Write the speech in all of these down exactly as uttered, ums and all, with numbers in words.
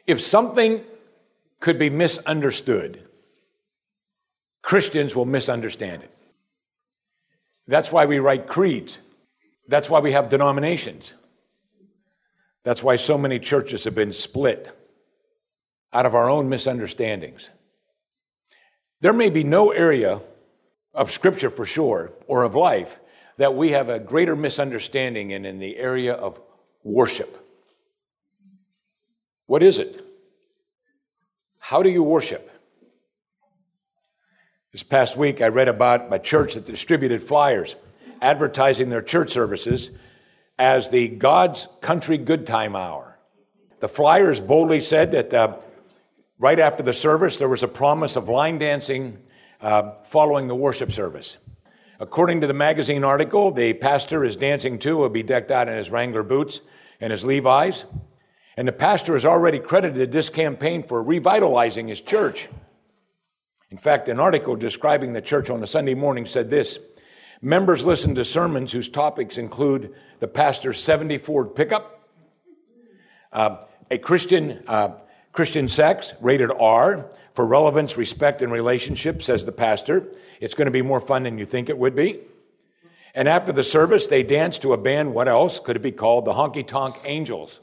If something could be misunderstood, Christians will misunderstand it. That's why we write creeds. That's why we have denominations. That's why so many churches have been split out of our own misunderstandings. There may be no area of Scripture for sure, or of life, that we have a greater misunderstanding in in the area of worship. What is it? How do you worship? This past week, I read about a church that distributed flyers advertising their church services as the God's Country Good Time Hour. The flyers boldly said that uh, right after the service, there was a promise of line dancing uh, following the worship service. According to the magazine article, the pastor is dancing too, will be decked out in his Wrangler boots and his Levi's. And the pastor has already credited this campaign for revitalizing his church. In fact, an article describing the church on a Sunday morning said this: members listen to sermons whose topics include the pastor's seventy Ford pickup, uh, a Christian uh, Christian sex, rated R, for relevance, respect, and relationship, says the pastor. It's going to be more fun than you think it would be. And after the service, they dance to a band. What else could it be called? The Honky Tonk Angels.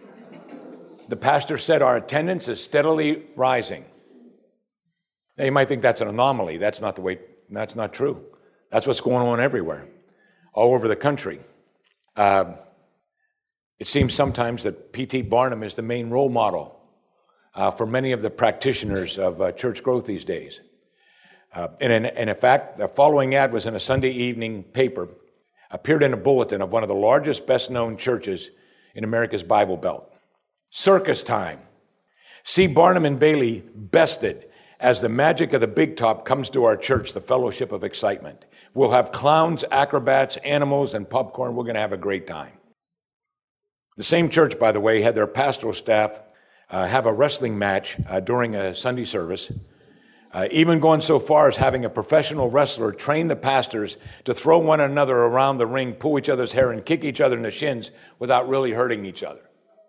The pastor said our attendance is steadily rising. Now, you might think that's an anomaly. That's not the way, that's not true. That's what's going on everywhere, all over the country. Uh, it seems sometimes that P T Barnum is the main role model uh, for many of the practitioners of uh, church growth these days. Uh, and, in, and in fact, the following ad was in a Sunday evening paper, appeared in a bulletin of one of the largest, best-known churches in America's Bible Belt. Circus time. See Barnum and Bailey bested as the magic of the big top comes to our church, the fellowship of excitement. We'll have clowns, acrobats, animals, and popcorn. We're going to have a great time. The same church, by the way, had their pastoral staff uh, have a wrestling match uh, during a Sunday service, uh, even going so far as having a professional wrestler train the pastors to throw one another around the ring, pull each other's hair, and kick each other in the shins without really hurting each other.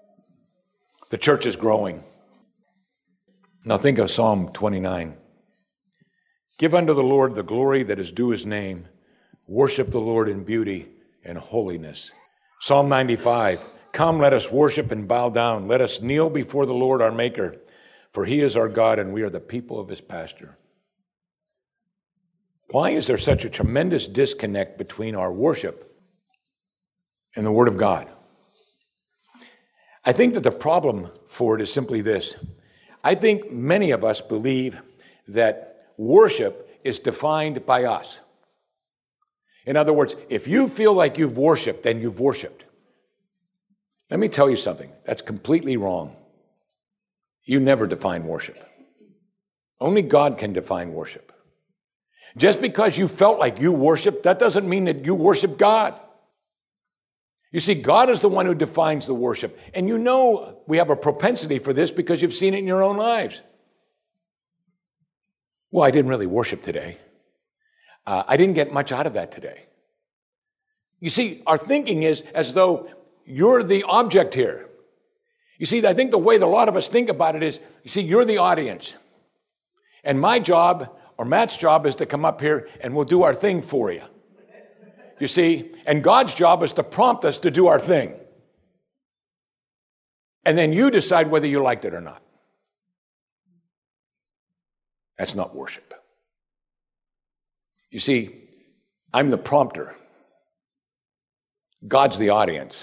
The church is growing. Now think of Psalm twenty-nine. Give unto the Lord the glory that is due his name. Worship the Lord in beauty and holiness. Psalm ninety-five. Come, let us worship and bow down. Let us kneel before the Lord our Maker, for he is our God and we are the people of his pasture. Why is there such a tremendous disconnect between our worship and the Word of God? I think that the problem for it is simply this. I think many of us believe that worship is defined by us. In other words, if you feel like you've worshiped, then you've worshiped. Let me tell you something. That's completely wrong. You never define worship. Only God can define worship. Just because you felt like you worshiped, that doesn't mean that you worship God. You see, God is the one who defines the worship. And you know we have a propensity for this because you've seen it in your own lives. Well, I didn't really worship today. Uh, I didn't get much out of that today. You see, our thinking is as though you're the object here. You see, I think the way that a lot of us think about it is, you see, you're the audience. And my job, or Matt's job, is to come up here and we'll do our thing for you. You see, and God's job is to prompt us to do our thing. And then you decide whether you liked it or not. That's not worship. You see, I'm the prompter. God's the audience.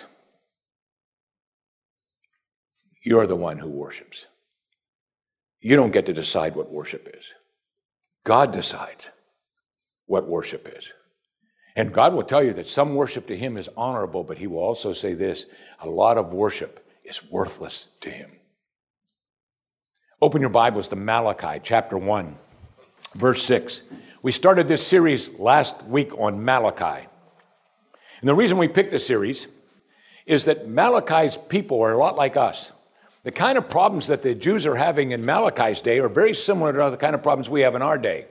You're the one who worships. You don't get to decide what worship is. God decides what worship is. And God will tell you that some worship to him is honorable, but he will also say this: a lot of worship is worthless to him. Open your Bibles to Malachi chapter one, verse six. We started this series last week on Malachi. And the reason we picked this series is that Malachi's people are a lot like us. The kind of problems that the Jews are having in Malachi's day are very similar to the kind of problems we have in our day.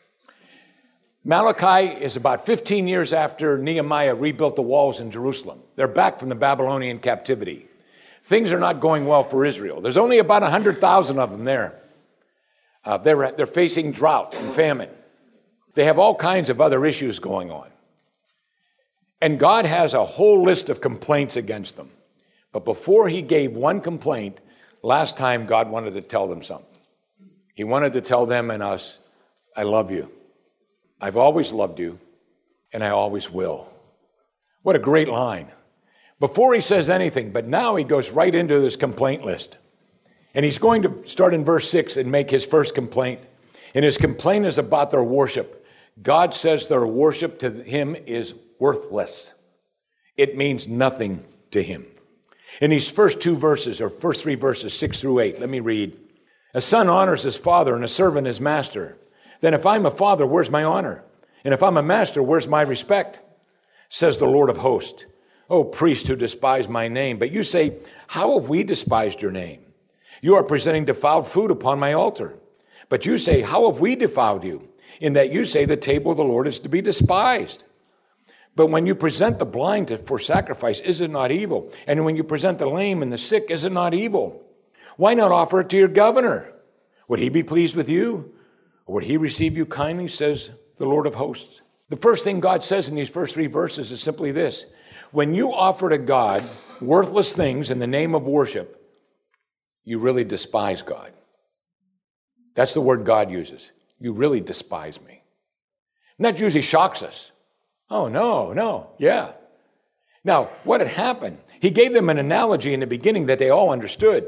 Malachi is about fifteen years after Nehemiah rebuilt the walls in Jerusalem. They're back from the Babylonian captivity. Things are not going well for Israel. There's only about one hundred thousand of them there. Uh, they're, they're facing drought and famine. They have all kinds of other issues going on. And God has a whole list of complaints against them. But before he gave one complaint, last time God wanted to tell them something. He wanted to tell them and us, I love you. I've always loved you, and I always will. What a great line. Before he says anything, but now he goes right into this complaint list. And he's going to start in verse six and make his first complaint. And his complaint is about their worship. God says their worship to him is worthless. It means nothing to him. In these first two verses, or first three verses, six through eight, let me read. A son honors his father and a servant his master. Then if I'm a father, where's my honor? And if I'm a master, where's my respect? Says the Lord of hosts. O priest who despise my name. But you say, how have we despised your name? You are presenting defiled food upon my altar. But you say, how have we defiled you? In that you say the table of the Lord is to be despised. But when you present the blind for sacrifice, is it not evil? And when you present the lame and the sick, is it not evil? Why not offer it to your governor? Would he be pleased with you? Or would he receive you kindly, says the Lord of hosts? The first thing God says in these first three verses is simply this. When you offer to God worthless things in the name of worship, you really despise God. That's the word God uses. You really despise me. And that usually shocks us. Oh, no, no, yeah. Now, what had happened? He gave them an analogy in the beginning that they all understood.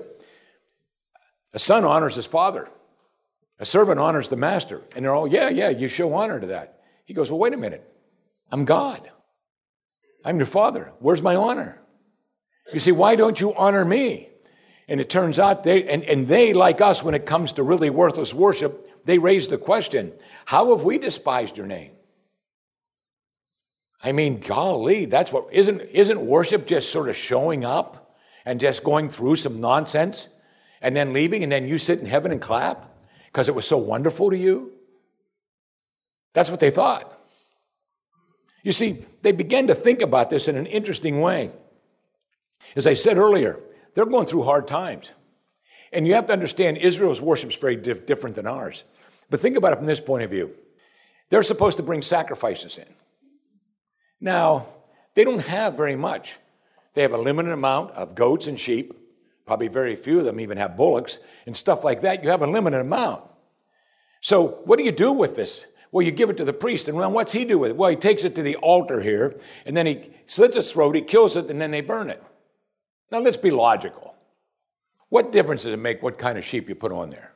A son honors his father. A servant honors the master. And they're all, yeah, yeah, you show honor to that. He goes, well, wait a minute. I'm God. I'm your father. Where's my honor? You see, why don't you honor me? And it turns out they, and, and they, like us, when it comes to really worthless worship, they raise the question, how have we despised your name? I mean, golly, that's what, isn't, isn't worship just sort of showing up and just going through some nonsense and then leaving and then you sit in heaven and clap because it was so wonderful to you? That's what they thought. You see, they began to think about this in an interesting way. As I said earlier, they're going through hard times. And you have to understand, Israel's worship is very diff- different than ours. But think about it from this point of view. They're supposed to bring sacrifices in. Now, they don't have very much. They have a limited amount of goats and sheep. Probably very few of them even have bullocks and stuff like that. You have a limited amount. So what do you do with this? Well, you give it to the priest, and well, what's he do with it? Well, he takes it to the altar here, and then he slits its throat, he kills it, and then they burn it. Now, let's be logical. What difference does it make what kind of sheep you put on there?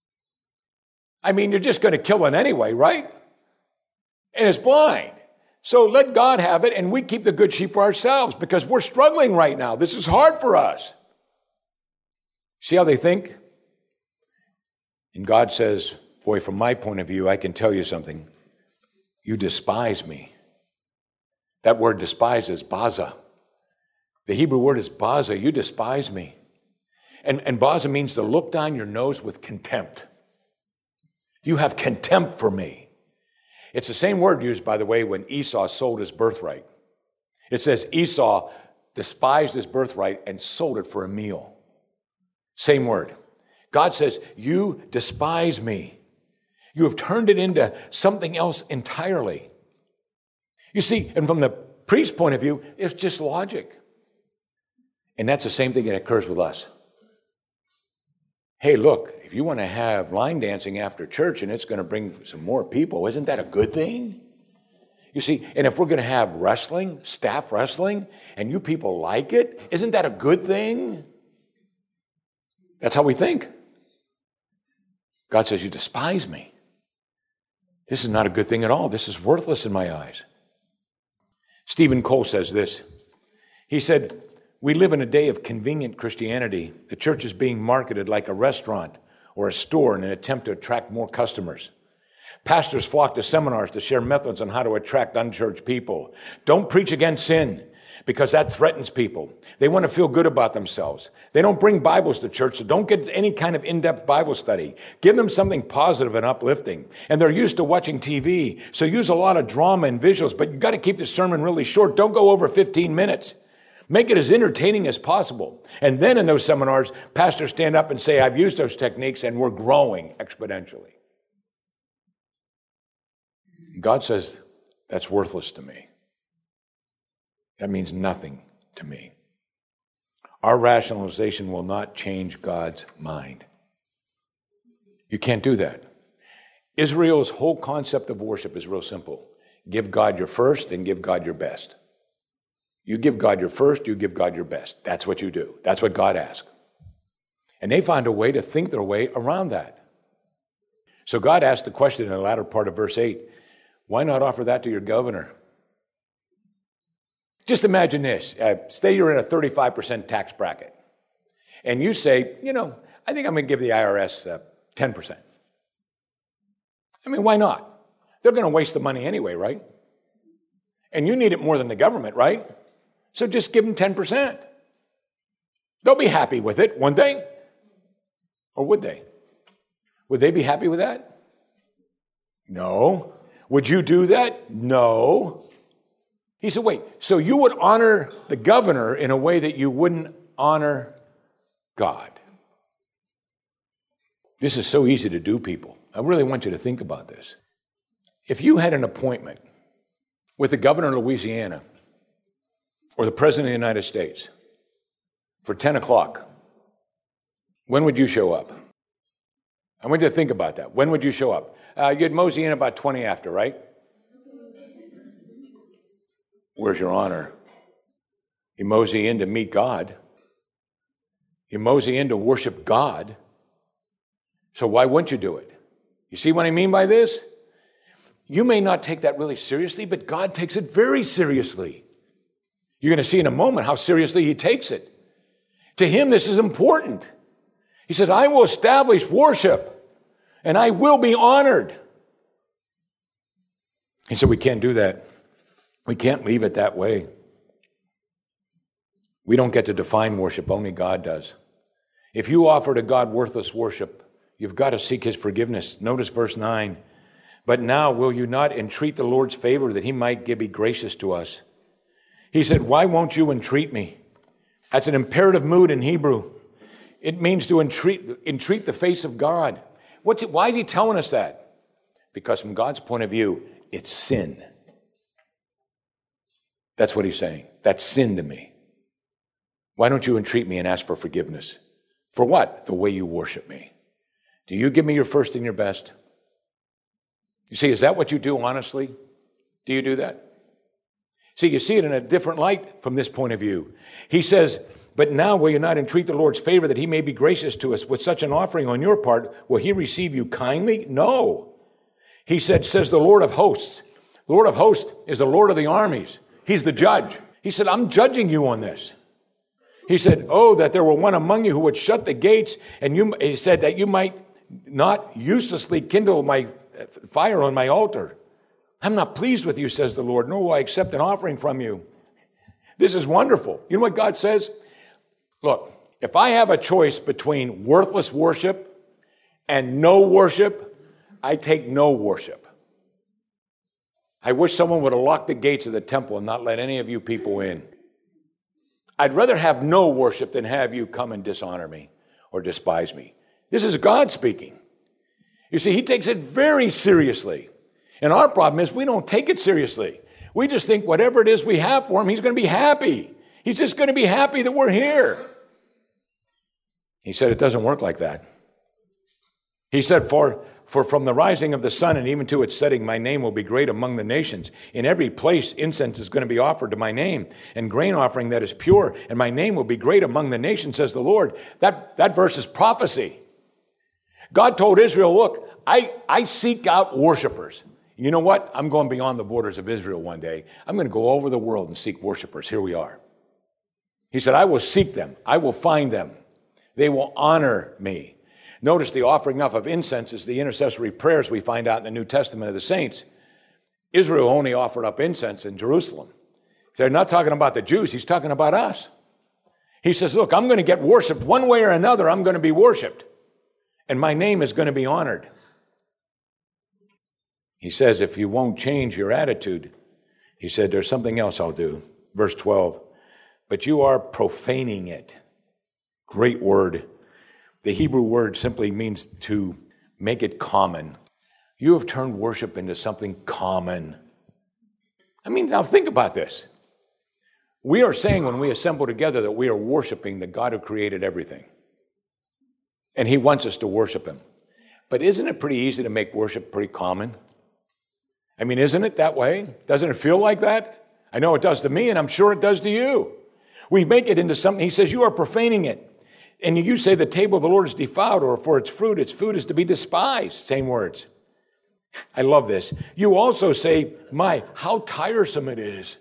I mean, you're just going to kill it anyway, right? And it's blind. So let God have it, and we keep the good sheep for ourselves because we're struggling right now. This is hard for us. See how they think? And God says, boy, from my point of view, I can tell you something. You despise me. That word despise is baza. The Hebrew word is baza. You despise me. And, and baza means to look down your nose with contempt. You have contempt for me. It's the same word used, by the way, when Esau sold his birthright. It says Esau despised his birthright and sold it for a meal. Same word. God says, you despise me. You have turned it into something else entirely. You see, and from the priest's point of view, it's just logic. And that's the same thing that occurs with us. Hey, look, if you want to have line dancing after church and it's going to bring some more people, isn't that a good thing? You see, and if we're going to have wrestling, staff wrestling, and you people like it, isn't that a good thing? That's how we think. God says, you despise me. This is not a good thing at all. This is worthless in my eyes. Stephen Cole says this. He said, we live in a day of convenient Christianity. The church is being marketed like a restaurant or a store in an attempt to attract more customers. Pastors flock to seminars to share methods on how to attract unchurched people. Don't preach against sin because that threatens people. They want to feel good about themselves. They don't bring Bibles to church, so don't get any kind of in-depth Bible study. Give them something positive and uplifting. And they're used to watching T V, so use a lot of drama and visuals, but you've got to keep the sermon really short. Don't go over fifteen minutes. Make it as entertaining as possible. And then in those seminars, pastors stand up and say, I've used those techniques and we're growing exponentially. God says, that's worthless to me. That means nothing to me. Our rationalization will not change God's mind. You can't do that. Israel's whole concept of worship is real simple. Give God your first and give God your best. You give God your first, you give God your best. That's what you do. That's what God asks. And they found a way to think their way around that. So God asked the question in the latter part of verse eight, why not offer that to your governor? Just imagine this. Uh, say you're in a thirty-five percent tax bracket. And you say, you know, I think I'm going to give the I R S uh, ten percent. I mean, why not? They're going to waste the money anyway, right? And you need it more than the government, right? So just give them ten percent. They'll be happy with it, wouldn't they? Or would they? Would they be happy with that? No. Would you do that? No. He said, wait, so you would honor the governor in a way that you wouldn't honor God. This is so easy to do, people. I really want you to think about this. If you had an appointment with the governor of Louisiana or the president of the United States for ten o'clock, when would you show up? I want you to think about that. When would you show up? Uh, you'd mosey in about twenty after, right? Where's your honor? You mosey in to meet God. You mosey in to worship God. So why wouldn't you do it? You see what I mean by this? You may not take that really seriously, but God takes it very seriously. You're going to see in a moment how seriously he takes it. To him, this is important. He said, I will establish worship and I will be honored. He said, we can't do that. We can't leave it that way. We don't get to define worship. Only God does. If you offer to God worthless worship, you've got to seek his forgiveness. Notice verse nine. But now will you not entreat the Lord's favor that he might be gracious to us? He said, why won't you entreat me? That's an imperative mood in Hebrew. It means to entreat, entreat the face of God. What's it, why is he telling us that? Because from God's point of view, it's sin. That's what he's saying. That's sin to me. Why don't you entreat me and ask for forgiveness? For what? The way you worship me. Do you give me your first and your best? You see, is that what you do honestly? Do you do that? See, you see it in a different light from this point of view. He says, but now will you not entreat the Lord's favor that he may be gracious to us with such an offering on your part? Will he receive you kindly? No. He said, says the Lord of hosts. The Lord of hosts is the Lord of the armies. He's the judge. He said, I'm judging you on this. He said, oh, that there were one among you who would shut the gates, and you, he said that you might not uselessly kindle my fire on my altar. I'm not pleased with you, says the Lord, nor will I accept an offering from you. This is wonderful. You know what God says? Look, if I have a choice between worthless worship and no worship, I take no worship. I wish someone would have locked the gates of the temple and not let any of you people in. I'd rather have no worship than have you come and dishonor me or despise me. This is God speaking. You see, he takes it very seriously. And our problem is we don't take it seriously. We just think whatever it is we have for him, he's going to be happy. He's just going to be happy that we're here. He said it doesn't work like that. He said, for, for from the rising of the sun and even to its setting, my name will be great among the nations. In every place, incense is going to be offered to my name, and grain offering that is pure, and my name will be great among the nations, says the Lord. That, that verse is prophecy. God told Israel, look, I, I seek out worshipers. You know what? I'm going beyond the borders of Israel one day. I'm going to go over the world and seek worshipers. Here we are. He said, I will seek them. I will find them. They will honor me. Notice the offering up of incense is the intercessory prayers we find out in the New Testament of the saints. Israel only offered up incense in Jerusalem. They're not talking about the Jews. He's talking about us. He says, look, I'm going to get worshiped one way or another. I'm going to be worshiped. And my name is going to be honored. He says, if you won't change your attitude, he said, there's something else I'll do. Verse twelve, but you are profaning it. Great word. The Hebrew word simply means to make it common. You have turned worship into something common. I mean, now think about this. We are saying when we assemble together that we are worshiping the God who created everything. And he wants us to worship him. But isn't it pretty easy to make worship pretty common? I mean, isn't it that way? Doesn't it feel like that? I know it does to me, and I'm sure it does to you. We make it into something. He says, you are profaning it. And you say the table of the Lord is defiled, or for its fruit, its food is to be despised. Same words. I love this. You also say, my, how tiresome it is.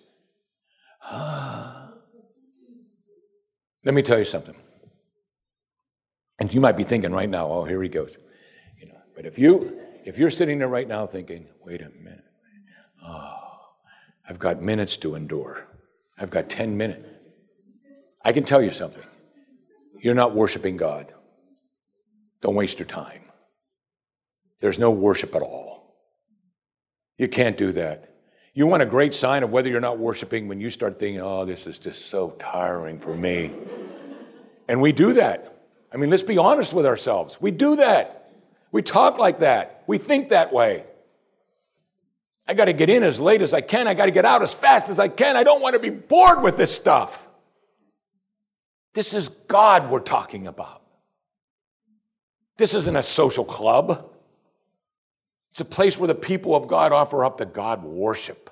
Let me tell you something. And you might be thinking right now, oh, here he goes. You know, but if you if you're sitting there right now thinking, wait a minute, oh, I've got minutes to endure. I've got ten minutes. I can tell you something. You're not worshiping God. Don't waste your time. There's no worship at all. You can't do that. You want a great sign of whether you're not worshiping when you start thinking, oh, this is just so tiring for me. And we do that. I mean, let's be honest with ourselves. We do that. We talk like that. We think that way. I got to get in as late as I can. I got to get out as fast as I can. I don't want to be bored with this stuff. This is God we're talking about. This isn't a social club. It's a place where the people of God offer up the God worship.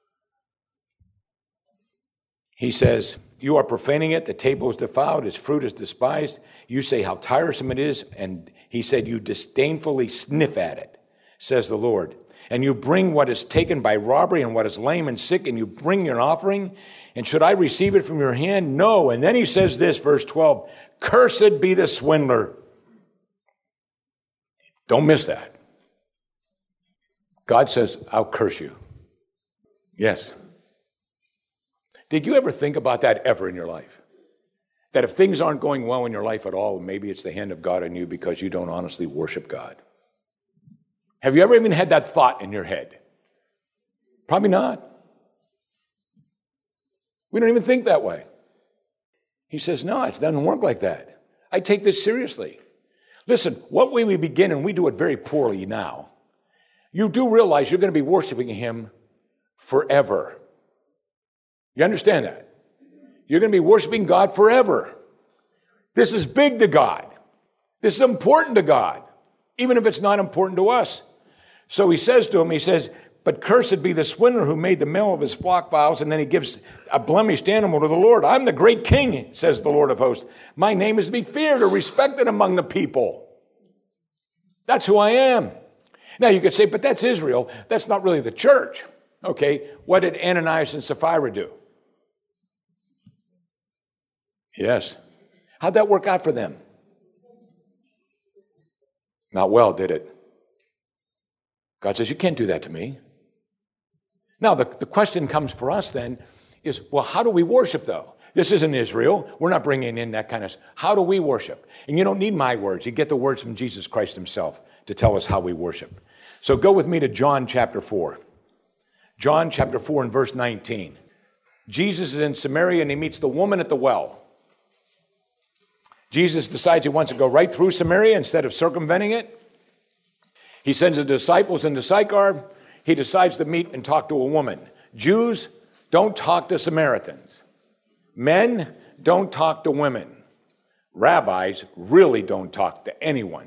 He says, you are profaning it. The table is defiled. Its fruit is despised. You say how tiresome it is. And he said, you disdainfully sniff at it, says the Lord. And you bring what is taken by robbery and what is lame and sick, and you bring your offering. And should I receive it from your hand? No. And then he says this, verse twelve, cursed be the swindler. Don't miss that. God says, I'll curse you. Yes. Did you ever think about that ever in your life? That if things aren't going well in your life at all, maybe it's the hand of God on you because you don't honestly worship God. Have you ever even had that thought in your head? Probably not. We don't even think that way. He says, no, it doesn't work like that. I take this seriously. Listen, what way we begin, and we do it very poorly now, you do realize you're going to be worshiping him forever. You understand that? You're going to be worshiping God forever. This is big to God. This is important to God, even if it's not important to us. So he says to him, he says, but cursed be the swindler who made the male of his flock vows, and then he gives a blemished animal to the Lord. I'm the great king, says the Lord of hosts. My name is to be feared or respected among the people. That's who I am. Now you could say, but that's Israel. That's not really the church. Okay, what did Ananias and Sapphira do? Yes. How'd that work out for them? Not well, did it? God says, you can't do that to me. Now, the, the question comes for us then is, well, how do we worship though? This isn't Israel. We're not bringing in that kind of, how do we worship? And you don't need my words. You get the words from Jesus Christ himself to tell us how we worship. So go with me to John chapter four. John chapter four and verse nineteen. Jesus is in Samaria and he meets the woman at the well. Jesus decides he wants to go right through Samaria instead of circumventing it. He sends the disciples into Sychar. He decides to meet and talk to a woman. Jews, don't talk to Samaritans. Men, don't talk to women. Rabbis really don't talk to anyone.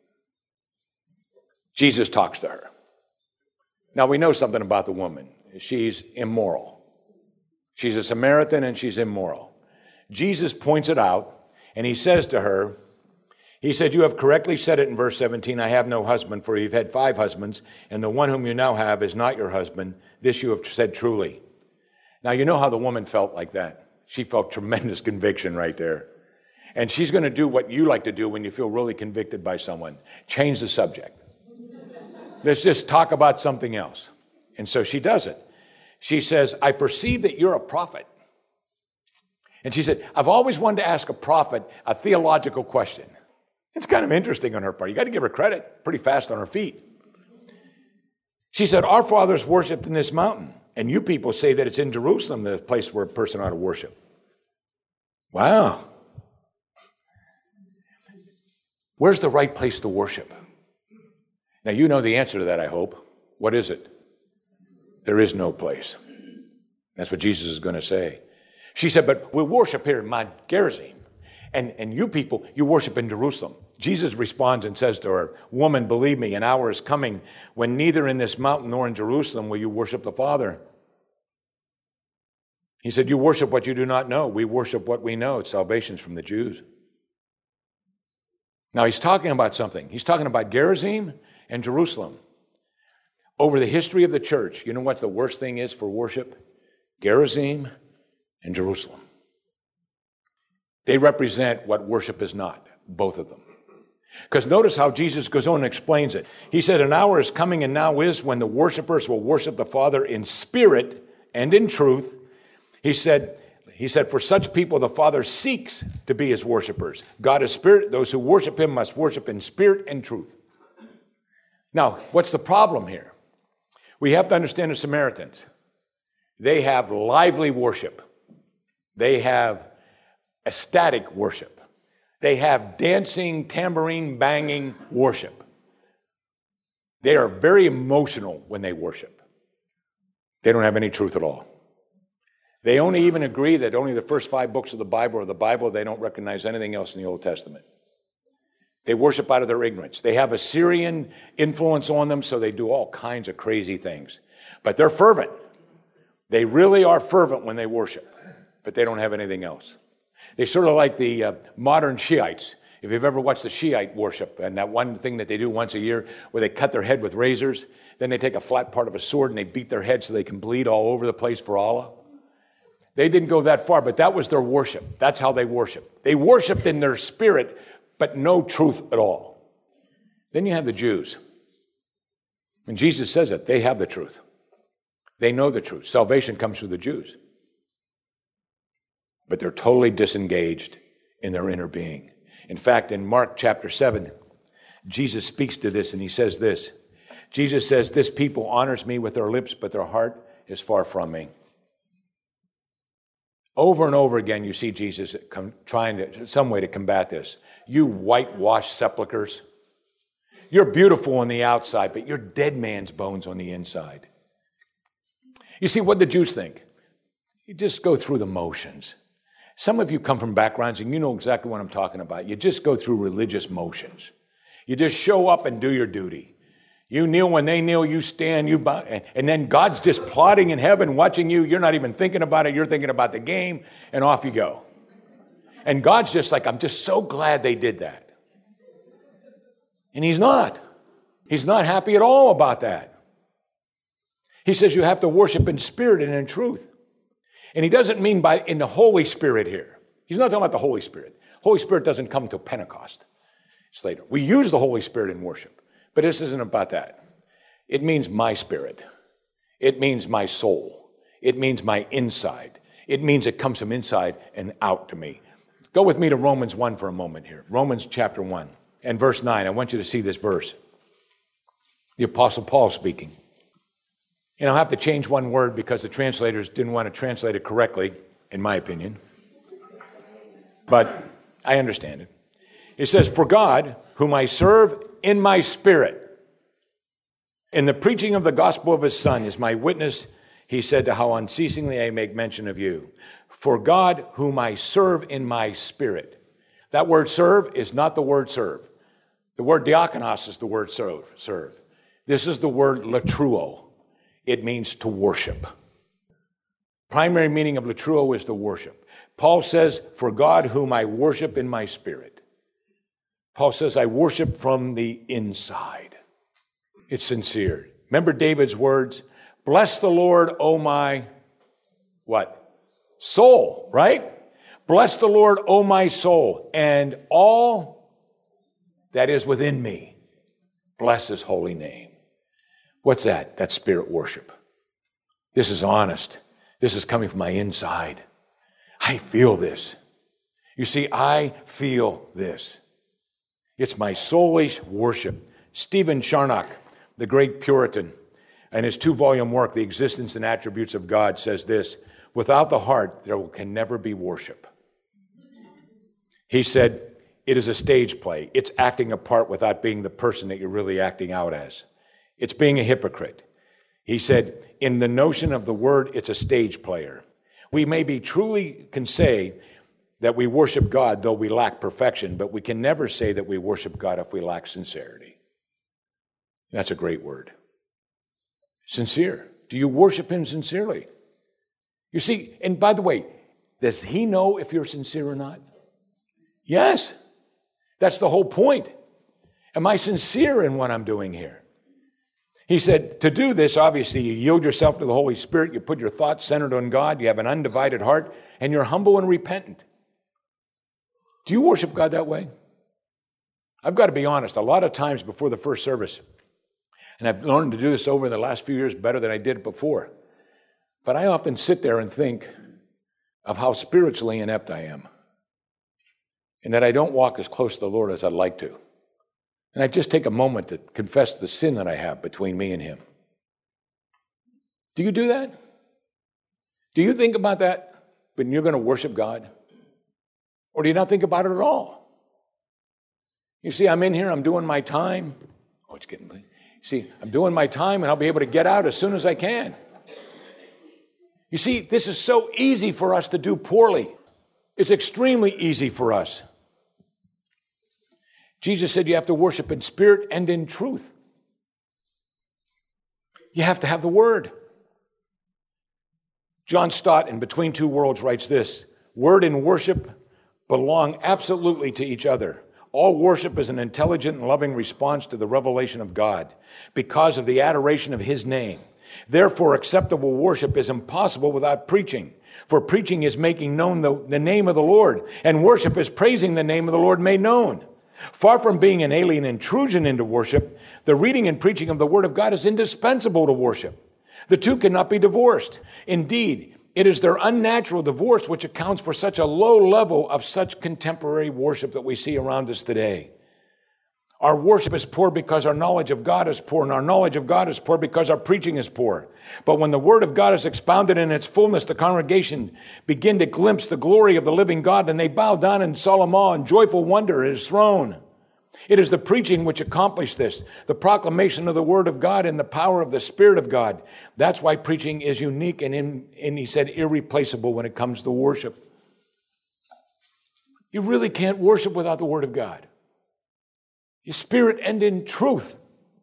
Jesus talks to her. Now we know something about the woman. She's immoral. She's a Samaritan and she's immoral. Jesus points it out and he says to her, he said, you have correctly said it in verse seventeen, I have no husband, for you've had five husbands, and the one whom you now have is not your husband. This you have said truly. Now, you know how the woman felt like that. She felt tremendous conviction right there. And she's going to do what you like to do when you feel really convicted by someone. Change the subject. Let's just talk about something else. And so she does it. She says, I perceive that you're a prophet. And she said, I've always wanted to ask a prophet a theological question. It's kind of interesting on her part. You got to give her credit. Pretty fast on her feet. She said, our fathers worshipped in this mountain, and you people say that it's in Jerusalem, the place where a person ought to worship. Wow. Where's the right place to worship? Now, you know the answer to that, I hope. What is it? There is no place. That's what Jesus is going to say. She said, but we worship here in Mount Gerizim. And, and you people, you worship in Jerusalem. Jesus responds and says to her, woman, believe me, an hour is coming when neither in this mountain nor in Jerusalem will you worship the Father. He said, you worship what you do not know. We worship what we know. It's salvation's from the Jews. Now, he's talking about something. He's talking about Gerizim and Jerusalem. Over the history of the church, you know what the worst thing is for worship? Gerizim and Jerusalem. They represent what worship is not, both of them. Because notice how Jesus goes on and explains it. He said, an hour is coming and now is when the worshipers will worship the Father in spirit and in truth. He said, he said, for such people the Father seeks to be his worshipers. God is spirit. Those who worship him must worship in spirit and truth. Now, what's the problem here? We have to understand the Samaritans. They have lively worship. They have ecstatic worship. They have dancing, tambourine banging worship. They are very emotional when they worship. They don't have any truth at all. They only even agree that only the first five books of the Bible are the Bible. They don't recognize anything else in the Old Testament. They worship out of their ignorance. They have Assyrian influence on them, so they do all kinds of crazy things. But they're fervent. They really are fervent when they worship, but they don't have anything else. They're sort of like the uh, modern Shiites. If you've ever watched the Shiite worship, and that one thing that they do once a year where they cut their head with razors, then they take a flat part of a sword and they beat their head so they can bleed all over the place for Allah. They didn't go that far, but that was their worship. That's how they worshiped. They worshiped in their spirit, but no truth at all. Then you have the Jews. And Jesus says it. They have the truth. They know the truth. Salvation comes through the Jews. But they're totally disengaged in their inner being. In fact, in Mark chapter seven, Jesus speaks to this and he says this. Jesus says, this people honors me with their lips, but their heart is far from me. Over and over again, you see Jesus come, trying to, some way to combat this. You whitewashed sepulchres. You're beautiful on the outside, but you're dead man's bones on the inside. You see, what the Jews think? You just go through the motions. Some of you come from backgrounds and you know exactly what I'm talking about. You just go through religious motions. You just show up and do your duty. You kneel when they kneel, you stand, you bow, and, and then God's just plotting in heaven, watching you. You're not even thinking about it. You're thinking about the game, and off you go. And God's just like, I'm just so glad they did that. And he's not. He's not happy at all about that. He says you have to worship in spirit and in truth. And he doesn't mean by in the Holy Spirit here. He's not talking about the Holy Spirit. Holy Spirit doesn't come until Pentecost. It's later. We use the Holy Spirit in worship. But this isn't about that. It means my spirit. It means my soul. It means my inside. It means it comes from inside and out to me. Go with me to Romans one for a moment here. Romans chapter one and verse nine. I want you to see this verse. The Apostle Paul speaking. And I'll have to change one word because the translators didn't want to translate it correctly, in my opinion. But I understand it. It says, for God, whom I serve in my spirit, in the preaching of the gospel of his Son, is my witness, he said, to how unceasingly I make mention of you. For God, whom I serve in my spirit. That word serve is not the word serve. The word diakonos is the word serve. serve. This is the word latruo. It means to worship. Primary meaning of latruo is to worship. Paul says, for God, whom I worship in my spirit. Paul says, I worship from the inside. It's sincere. Remember David's words? Bless the Lord, O my, what? Soul, right? Bless the Lord, O my soul, and all that is within me. Bless his holy name. What's that? That's spirit worship. This is honest. This is coming from my inside. I feel this. You see, I feel this. It's my soulish worship. Stephen Charnock, the great Puritan, in his two-volume work, The Existence and Attributes of God, says this, without the heart, there can never be worship. He said, it is a stage play. It's acting a part without being the person that you're really acting out as. It's being a hypocrite. He said, in the notion of the word, it's a stage player. We maybe truly can say that we worship God, though we lack perfection, but we can never say that we worship God if we lack sincerity. That's a great word. Sincere. Do you worship him sincerely? You see, and by the way, does he know if you're sincere or not? Yes. That's the whole point. Am I sincere in what I'm doing here? He said, to do this, obviously, you yield yourself to the Holy Spirit, you put your thoughts centered on God, you have an undivided heart, and you're humble and repentant. Do you worship God that way? I've got to be honest, a lot of times before the first service, and I've learned to do this over the last few years better than I did before, but I often sit there and think of how spiritually inept I am, and that I don't walk as close to the Lord as I'd like to. And I just take a moment to confess the sin that I have between me and him. Do you do that? Do you think about that when you're going to worship God? Or do you not think about it at all? You see, I'm in here, I'm doing my time. Oh, it's getting late. See, I'm doing my time and I'll be able to get out as soon as I can. You see, this is so easy for us to do poorly. It's extremely easy for us. Jesus said you have to worship in spirit and in truth. You have to have the word. John Stott in Between Two Worlds writes this, word and worship belong absolutely to each other. All worship is an intelligent and loving response to the revelation of God because of the adoration of his name. Therefore, acceptable worship is impossible without preaching. For preaching is making known the, the name of the Lord, and worship is praising the name of the Lord made known. Far from being an alien intrusion into worship, the reading and preaching of the Word of God is indispensable to worship. The two cannot be divorced. Indeed, it is their unnatural divorce which accounts for such a low level of such contemporary worship that we see around us today. Our worship is poor because our knowledge of God is poor, and our knowledge of God is poor because our preaching is poor. But when the Word of God is expounded in its fullness, the congregation begin to glimpse the glory of the living God, and they bow down in solemn awe and joyful wonder at his throne. It is the preaching which accomplished this, the proclamation of the Word of God and the power of the Spirit of God. That's why preaching is unique and, in, and he said, irreplaceable when it comes to worship. You really can't worship without the Word of God. In spirit and in truth.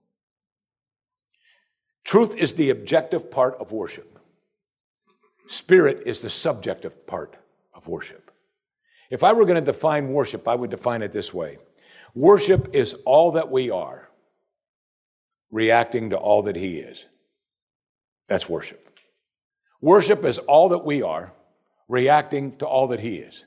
Truth is the objective part of worship. Spirit is the subjective part of worship. If I were going to define worship, I would define it this way. Worship is all that we are, reacting to all that he is. That's worship. Worship is all that we are, reacting to all that he is.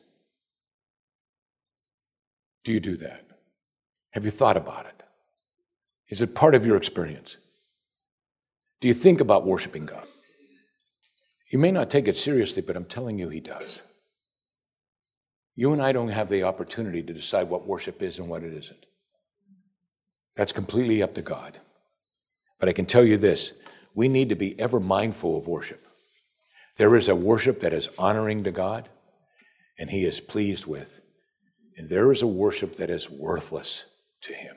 Do you do that? Have you thought about it? Is it part of your experience? Do you think about worshiping God? You may not take it seriously, but I'm telling you, he does. You and I don't have the opportunity to decide what worship is and what it isn't. That's completely up to God. But I can tell you this, we need to be ever mindful of worship. There is a worship that is honoring to God and he is pleased with. And there is a worship that is worthless to him.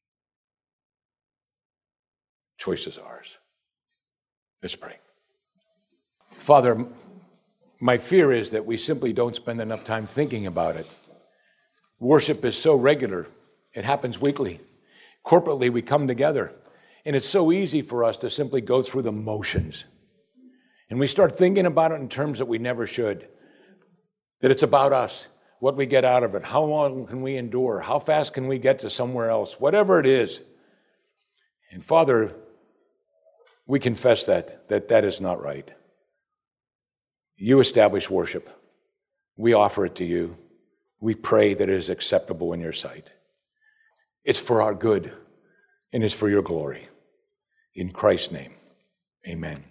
Choice is ours. Let's pray. Father, my fear is that we simply don't spend enough time thinking about it. Worship is so regular. It happens weekly. Corporately, we come together, and it's so easy for us to simply go through the motions. And we start thinking about it in terms that we never should. That it's about us. What we get out of it, how long can we endure, how fast can we get to somewhere else, whatever it is. And Father, we confess that, that that is not right. You establish worship. We offer it to you. We pray that it is acceptable in your sight. It's for our good and it's for your glory. In Christ's name, amen.